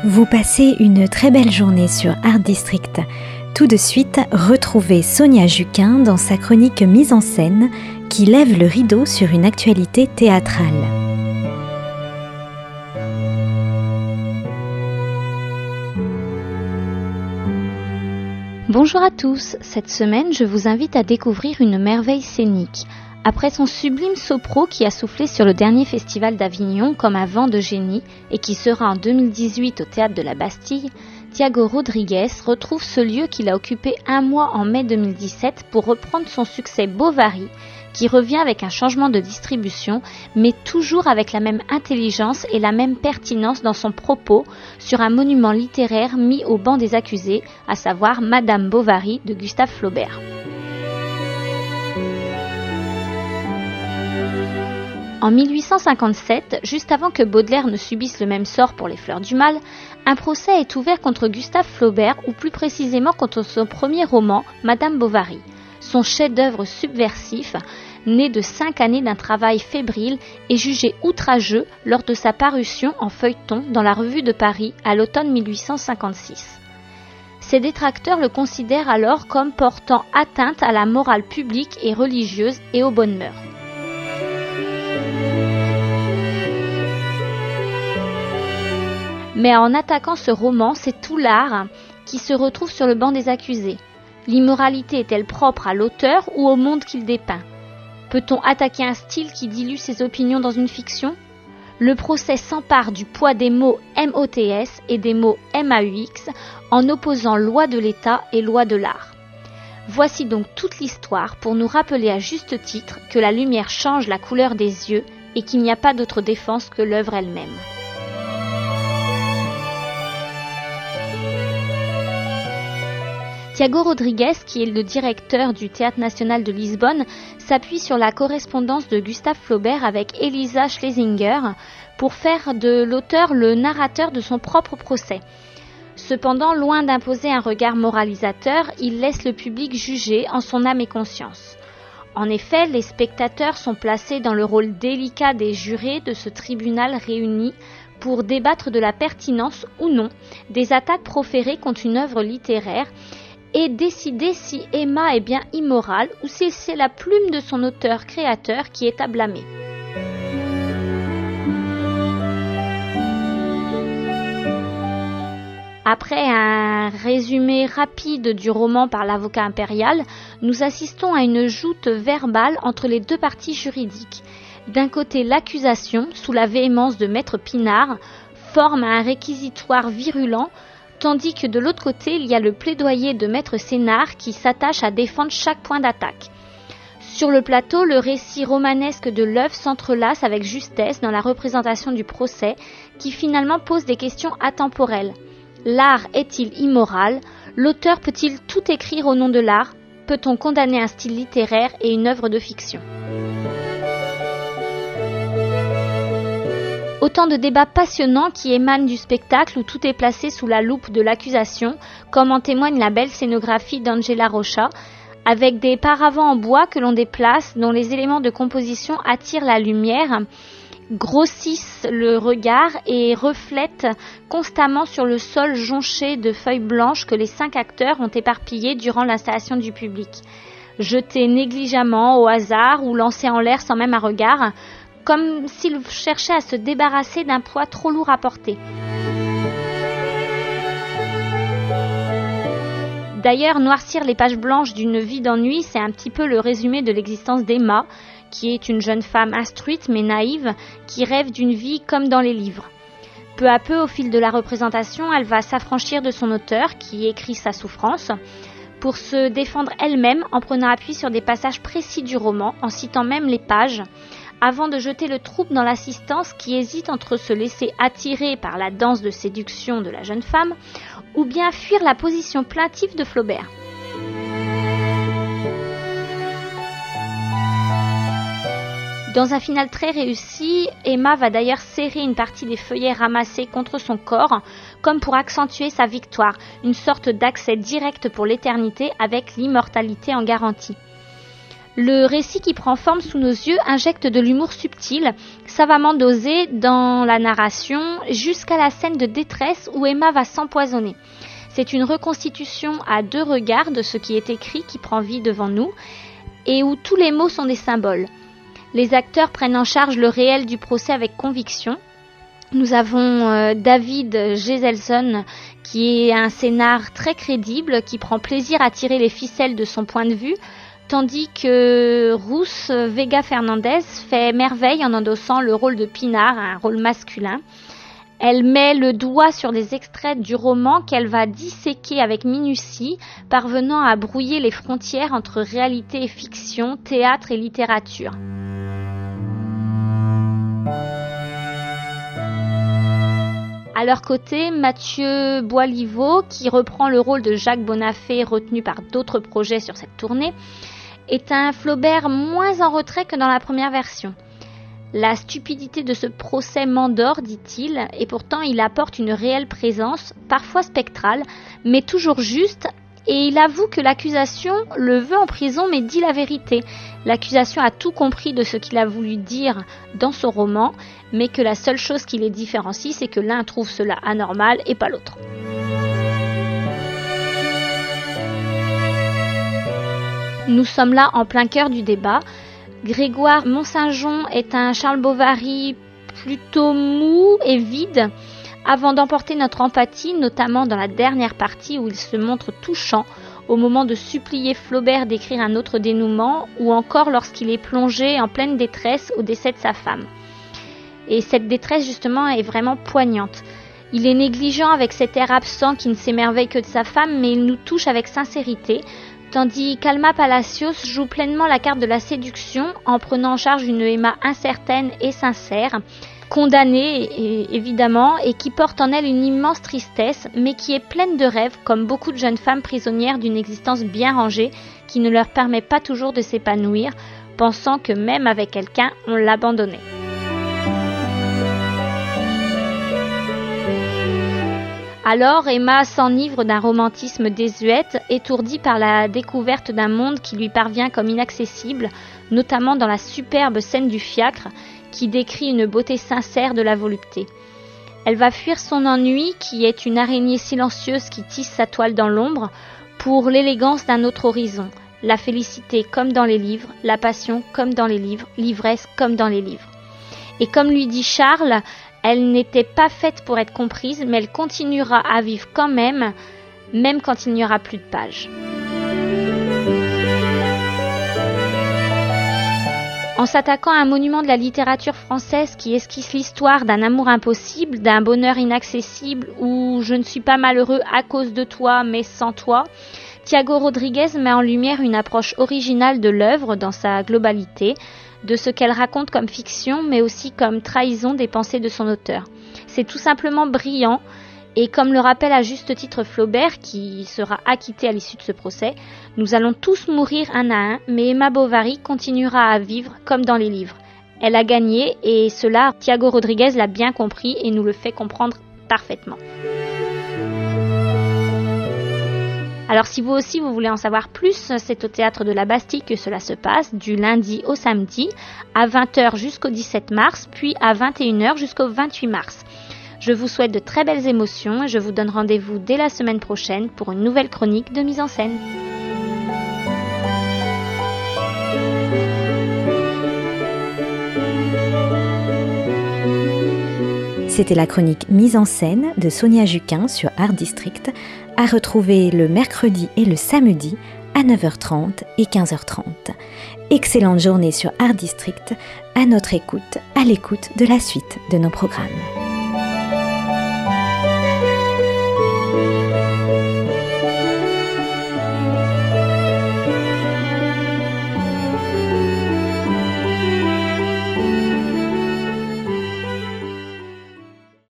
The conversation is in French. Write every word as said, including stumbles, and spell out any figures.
Vous passez une très belle journée sur Art District. Tout de suite, retrouvez Sonia Juquin dans sa chronique mise en scène qui lève le rideau sur une actualité théâtrale. Bonjour à tous, cette semaine je vous invite à découvrir une merveille scénique. Après son sublime sopro qui a soufflé sur le dernier festival d'Avignon comme un vent de génie et qui sera en deux mille dix-huit au Théâtre de la Bastille, Thiago Rodrigues retrouve ce lieu qu'il a occupé un mois en mai deux mille dix-sept pour reprendre son succès Bovary, qui revient avec un changement de distribution, mais toujours avec la même intelligence et la même pertinence dans son propos sur un monument littéraire mis au banc des accusés, à savoir Madame Bovary de Gustave Flaubert. En mille huit cent cinquante-sept, juste avant que Baudelaire ne subisse le même sort pour Les Fleurs du Mal, un procès est ouvert contre Gustave Flaubert, ou plus précisément contre son premier roman, Madame Bovary, son chef-d'œuvre subversif, né de cinq années d'un travail fébrile et jugé outrageux lors de sa parution en feuilleton dans la Revue de Paris à l'automne mille huit cent cinquante-six. Ses détracteurs le considèrent alors comme portant atteinte à la morale publique et religieuse et aux bonnes mœurs. Mais en attaquant ce roman, c'est tout l'art qui se retrouve sur le banc des accusés. L'immoralité est-elle propre à l'auteur ou au monde qu'il dépeint ? Peut-on attaquer un style qui dilue ses opinions dans une fiction ? Le procès s'empare du poids des mots M O T S et des mots M A U X en opposant loi de l'État et loi de l'art. Voici donc toute l'histoire pour nous rappeler à juste titre que la lumière change la couleur des yeux et qu'il n'y a pas d'autre défense que l'œuvre elle-même. Thiago Rodrigues, qui est le directeur du Théâtre national de Lisbonne, s'appuie sur la correspondance de Gustave Flaubert avec Elisa Schlesinger pour faire de l'auteur le narrateur de son propre procès. Cependant, loin d'imposer un regard moralisateur, il laisse le public juger en son âme et conscience. En effet, les spectateurs sont placés dans le rôle délicat des jurés de ce tribunal réuni pour débattre de la pertinence ou non des attaques proférées contre une œuvre littéraire et décider si Emma est bien immorale ou si c'est la plume de son auteur-créateur qui est à blâmer. Après un résumé rapide du roman par l'avocat impérial, nous assistons à une joute verbale entre les deux parties juridiques. D'un côté, l'accusation, sous la véhémence de Maître Pinard, forme un réquisitoire virulent, tandis que de l'autre côté, il y a le plaidoyer de Maître Sénart qui s'attache à défendre chaque point d'attaque. Sur le plateau, le récit romanesque de l'œuvre s'entrelace avec justesse dans la représentation du procès, qui finalement pose des questions atemporelles. L'art est-il immoral ? L'auteur peut-il tout écrire au nom de l'art ? Peut-on condamner un style littéraire et une œuvre de fiction ? Autant de débats passionnants qui émanent du spectacle où tout est placé sous la loupe de l'accusation, comme en témoigne la belle scénographie d'Angela Rocha, avec des paravents en bois que l'on déplace, dont les éléments de composition attirent la lumière, grossissent le regard et reflètent constamment sur le sol jonché de feuilles blanches que les cinq acteurs ont éparpillées durant l'installation du public. Jetés négligemment au hasard ou lancés en l'air sans même un regard, comme s'ils cherchaient à se débarrasser d'un poids trop lourd à porter. D'ailleurs, noircir les pages blanches d'une vie d'ennui, c'est un petit peu le résumé de l'existence d'Emma, qui est une jeune femme instruite mais naïve, qui rêve d'une vie comme dans les livres. Peu à peu, au fil de la représentation, elle va s'affranchir de son auteur, qui écrit sa souffrance, pour se défendre elle-même en prenant appui sur des passages précis du roman, en citant même les pages, avant de jeter le trouble dans l'assistance qui hésite entre se laisser attirer par la danse de séduction de la jeune femme ou bien fuir la position plaintive de Flaubert. Dans un final très réussi, Emma va d'ailleurs serrer une partie des feuillets ramassés contre son corps, comme pour accentuer sa victoire, une sorte d'accès direct pour l'éternité avec l'immortalité en garantie. Le récit qui prend forme sous nos yeux injecte de l'humour subtil, savamment dosé dans la narration, jusqu'à la scène de détresse où Emma va s'empoisonner. C'est une reconstitution à deux regards de ce qui est écrit qui prend vie devant nous et où tous les mots sont des symboles. Les acteurs prennent en charge le réel du procès avec conviction. Nous avons euh, David Geselson qui est un scénar très crédible, qui prend plaisir à tirer les ficelles de son point de vue, tandis que Ruth Vega Fernandez fait merveille en endossant le rôle de Pinar, un rôle masculin. Elle met le doigt sur des extraits du roman qu'elle va disséquer avec minutie, parvenant à brouiller les frontières entre réalité et fiction, théâtre et littérature. À leur côté, Mathieu Boislivaud, qui reprend le rôle de Jacques Bonafé retenu par d'autres projets sur cette tournée, est un Flaubert moins en retrait que dans la première version. La stupidité de ce procès m'endort, dit-il, et pourtant il apporte une réelle présence, parfois spectrale, mais toujours juste, et il avoue que l'accusation le veut en prison mais dit la vérité. L'accusation a tout compris de ce qu'il a voulu dire dans son roman, mais que la seule chose qui les différencie, c'est que l'un trouve cela anormal et pas l'autre. Nous sommes là en plein cœur du débat. Grégoire Mont-Saint-Jean est un Charles Bovary plutôt mou et vide, avant d'emporter notre empathie, notamment dans la dernière partie où il se montre touchant, au moment de supplier Flaubert d'écrire un autre dénouement, ou encore lorsqu'il est plongé en pleine détresse au décès de sa femme. Et cette détresse, justement, est vraiment poignante. Il est négligent avec cet air absent qui ne s'émerveille que de sa femme, mais il nous touche avec sincérité, tandis qu'Alma Palacios joue pleinement la carte de la séduction en prenant en charge une Emma incertaine et sincère, condamnée et, évidemment, et qui porte en elle une immense tristesse, mais qui est pleine de rêves, comme beaucoup de jeunes femmes prisonnières d'une existence bien rangée qui ne leur permet pas toujours de s'épanouir, pensant que même avec quelqu'un, on l'abandonnait. Alors Emma s'enivre d'un romantisme désuète, étourdie par la découverte d'un monde qui lui parvient comme inaccessible, notamment dans la superbe scène du fiacre, qui décrit une beauté sincère de la volupté. Elle va fuir son ennui, qui est une araignée silencieuse qui tisse sa toile dans l'ombre, pour l'élégance d'un autre horizon, la félicité comme dans les livres, la passion comme dans les livres, l'ivresse comme dans les livres. Et comme lui dit Charles, elle n'était pas faite pour être comprise, mais elle continuera à vivre quand même, même quand il n'y aura plus de pages. En s'attaquant à un monument de la littérature française qui esquisse l'histoire d'un amour impossible, d'un bonheur inaccessible où je ne suis pas malheureux à cause de toi mais sans toi, Thiago Rodriguez met en lumière une approche originale de l'œuvre dans sa globalité, de ce qu'elle raconte comme fiction mais aussi comme trahison des pensées de son auteur. C'est tout simplement brillant. Et comme le rappelle à juste titre Flaubert, qui sera acquitté à l'issue de ce procès, nous allons tous mourir un à un, mais Emma Bovary continuera à vivre comme dans les livres. Elle a gagné, et cela, Thiago Rodriguez l'a bien compris et nous le fait comprendre parfaitement. Alors si vous aussi vous voulez en savoir plus, c'est au Théâtre de la Bastille que cela se passe, du lundi au samedi, à vingt heures jusqu'au dix-sept mars, puis à vingt et une heures jusqu'au vingt-huit mars. Je vous souhaite de très belles émotions et je vous donne rendez-vous dès la semaine prochaine pour une nouvelle chronique de mise en scène. C'était la chronique Mise en scène de Sonia Juquin sur Art District, à retrouver le mercredi et le samedi à neuf heures trente et quinze heures trente. Excellente journée sur Art District, à notre écoute, à l'écoute de la suite de nos programmes.